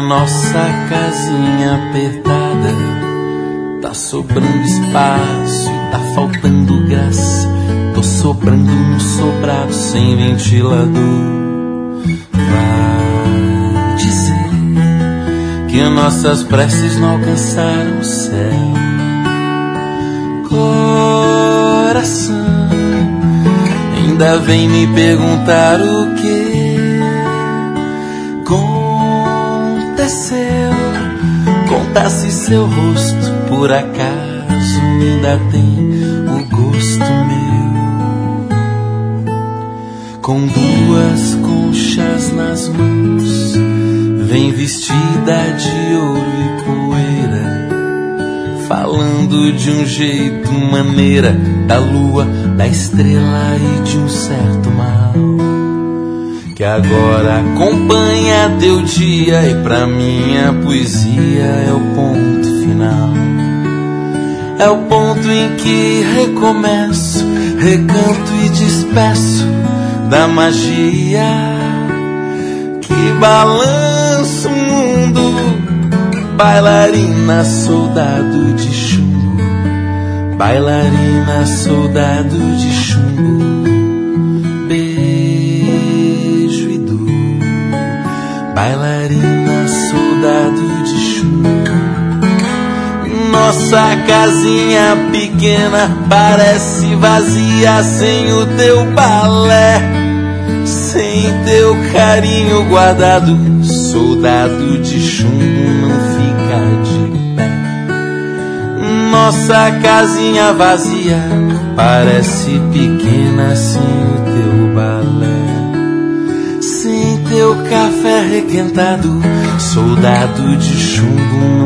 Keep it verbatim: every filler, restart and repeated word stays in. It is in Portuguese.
nossa casinha apertada tá sobrando espaço e tá faltando gás. Tô sobrando um sobrado sem ventilador. Vai dizer que nossas preces não alcançaram o céu. Coração ainda vem me perguntar o que aconteceu. Conta-se seu rosto, por acaso ainda tem o gosto meu. Com duas conchas nas mãos, vem vestida de ouro e poeira, falando de um jeito, maneira, da lua, da estrela e de um certo mal, que agora acompanha teu dia e pra minha poesia é o ponto final. É o ponto em que recomeço, recanto e despeço da magia que balança o mundo. Bailarina, soldado de chumbo, bailarina, soldado de chumbo, beijo e dor. Bailarina, soldado de chumbo. Nossa casinha pequena parece vazia sem o teu balé, sem teu carinho guardado. Soldado de chumbo não fica de pé. Nossa casinha vazia parece pequena sem o teu balé, sem teu café requentado. Soldado de chumbo